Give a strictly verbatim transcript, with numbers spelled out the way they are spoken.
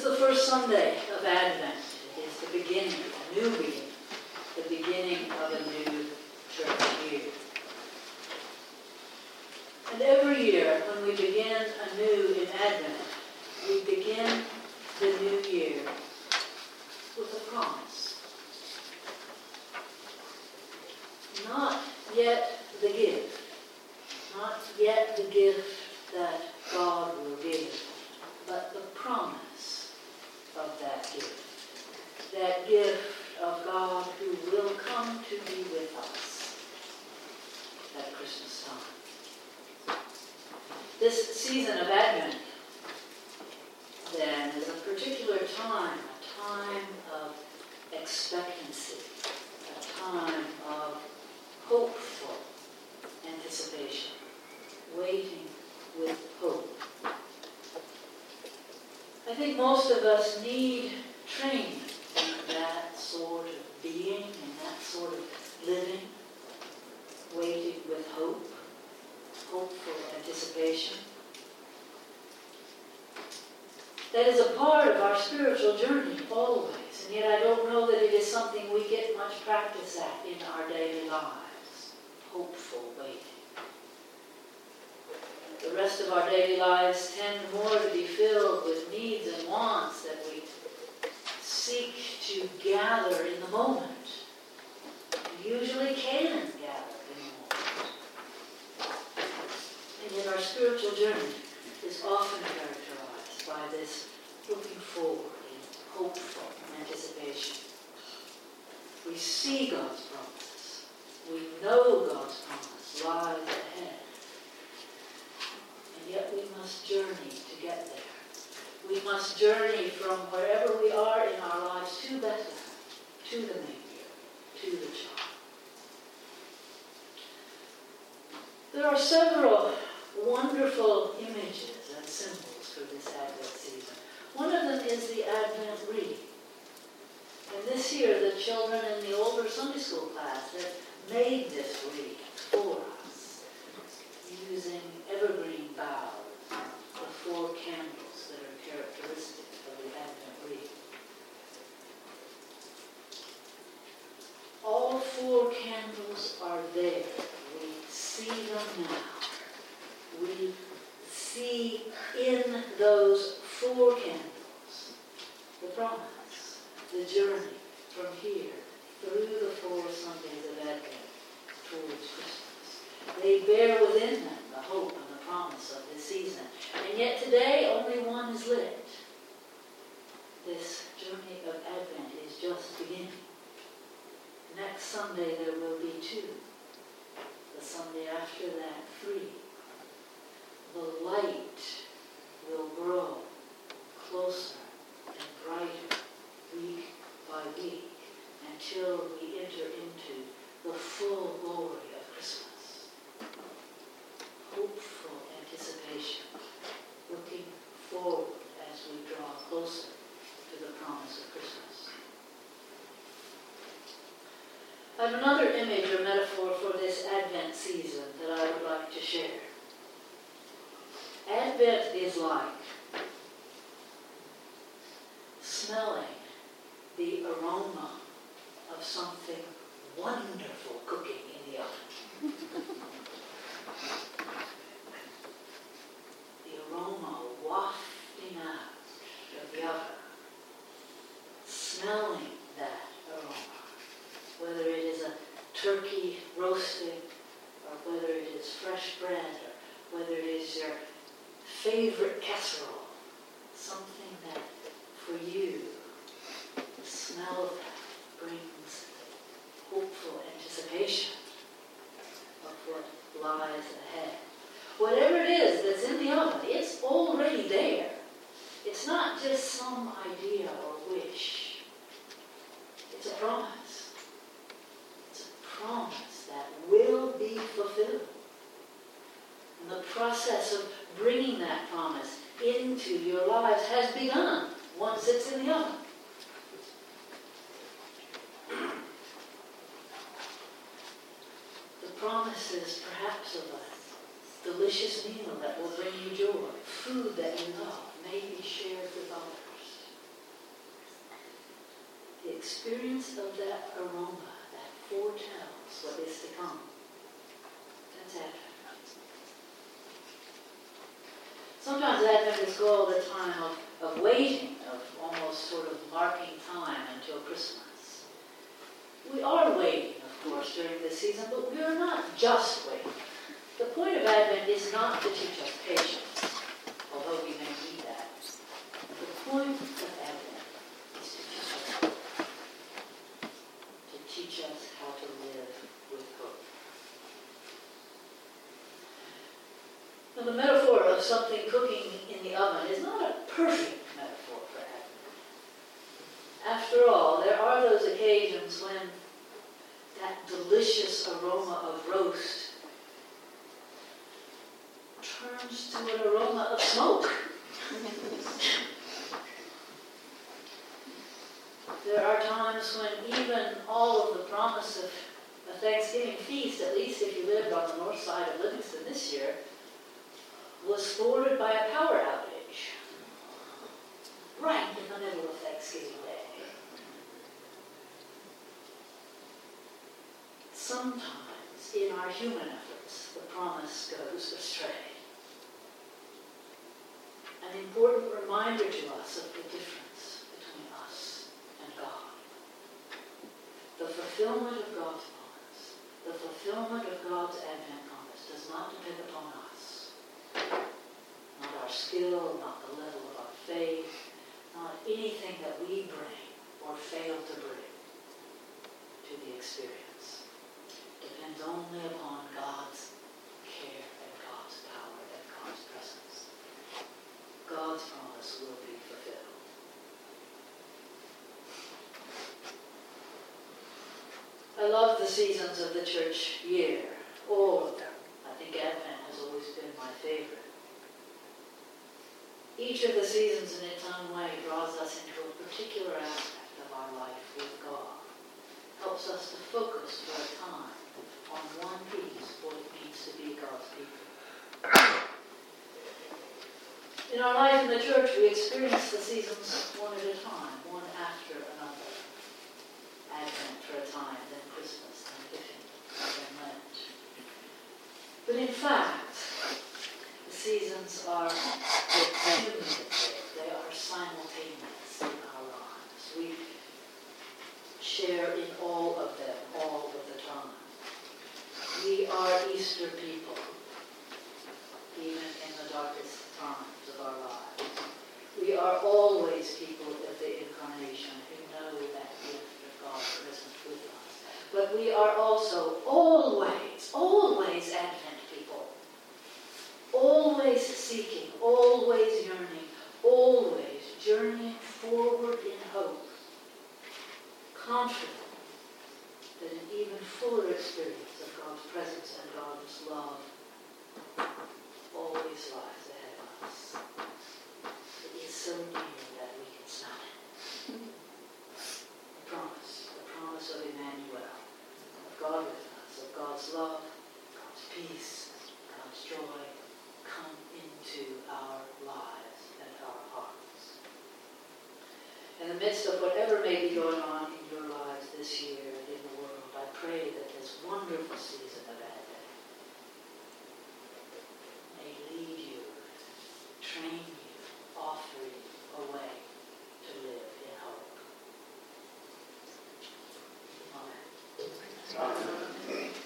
the first Sunday of Advent. It is the beginning, a new beginning, the beginning of a new church year. And every year, when we begin anew in Advent, we begin the new year with a promise. Not yet the gift, not yet the gift that God will give, but the promise of that gift. That gift of God who will come to be with us at Christmas time. This season of Advent, then, is a particular time, a time of expectancy, a time of hopeful anticipation, waiting with hope. I think most of us need training in that sort of being, in that sort of living, waiting with hope, hopeful anticipation. That is a part of our spiritual journey always, and yet I don't know that it is something we get much practice at in our daily lives. Hopeful waiting. The rest of our daily lives tend more to be filled with needs and wants that we seek to gather in the moment. We usually can gather in the moment. And yet our spiritual journey is often characterized by this looking forward in hopeful anticipation. We see God's promises. We know God's promise lies ahead. And yet we must journey to get there. We must journey from wherever we are in our lives to Bethlehem, to the manger, to the child. There are several wonderful images and symbols for this Advent season. One of them is the Advent wreath. And this year, the children in the older Sunday school class have made this wreath for us, using evergreen boughs, the four candles that are characteristic of the Advent wreath. All four candles are there. We see them now. We see in those four candles the promise, the journey from here through the four Sundays of Advent towards Christmas. They bear within them the hope and the promise of this season. And yet today only one is lit. This journey of Advent is just beginning. Next Sunday there will be two. The Sunday after that, three. The light will grow closer and brighter week by week until we enter into the full glory of Christmas. Hopeful anticipation, looking forward as we draw closer to the promise of Christmas. I have another image or metaphor for this Advent season that I would like to share. Advent is like smelling the aroma of something wonderful cooking in the oven. The aroma wafting out of the oven. Smelling that aroma. Whether it is a turkey roasting, or whether it is fresh bread, or whether it is your favorite casserole, something that for you, the smell of that brings hopeful anticipation of what lies ahead. Whatever it is that's in the oven, it's already there. It's not just some idea or wish. It's a promise. It's a promise that will be fulfilled. And the process of bringing that promise into your lives has begun once it's in the oven. The promise is perhaps of a delicious meal that will bring you joy, food that you love, maybe shared with others. the experience of that aroma, that foretells what is to come. That's Advent. Sometimes Advent is called a time of, of waiting, of almost sort of marking time until Christmas. We are waiting, of course, during this season, but we are not just waiting. The point of Advent is not to teach us patience, although we may need that. The point of Advent is to teach us hope, to teach us how to live with hope. Now, the metaphor of something cooking in the oven is not a perfect metaphor for Advent. After all, there are those occasions when that delicious aroma of roast turns to an aroma of smoke. There are times when even all of the promise of a Thanksgiving feast, at least if you lived on the north side of Livingston this year, was thwarted by a power outage right in the middle of Thanksgiving Day. Sometimes in our human efforts, the promise goes astray. An important reminder to us of the difference between us and God. The fulfillment of God's promise, the fulfillment of God's Advent promise does not depend upon us. Not our skill, not the level of our faith, not anything that we bring or fail to bring to the experience. It depends only upon God's care and God's power and God's presence. God's promise will be fulfilled. I love the seasons of the church year, all of them. I think Advent has always been my favorite. Each of the seasons in its own way draws us into a particular aspect of our life with God. Helps us to focus for a time on one piece of what it means to be God's people. In our life in the church, we experience the seasons one at a time, one after another. Advent for a time, then Christmas, then Epiphany, then Lent. But in fact, the seasons are cumulative. They are simultaneous in our lives. We share in all of them, all of the time. We are Easter people, even in the darkest times of our lives. We are always people of the Incarnation who know that gift of God present with us. But we are also always, always Advent people. Always seeking, always yearning, always journeying forward in hope. Confident that an even fuller experience of God's presence and God's love always lies ahead of us. It is so near that we can smell it. The promise, the promise of Emmanuel, of God with us, of God's love, God's peace, God's joy, come into our lives and our hearts. In the midst of whatever may be going on in your lives this year and in the world, I pray that this wonderful season of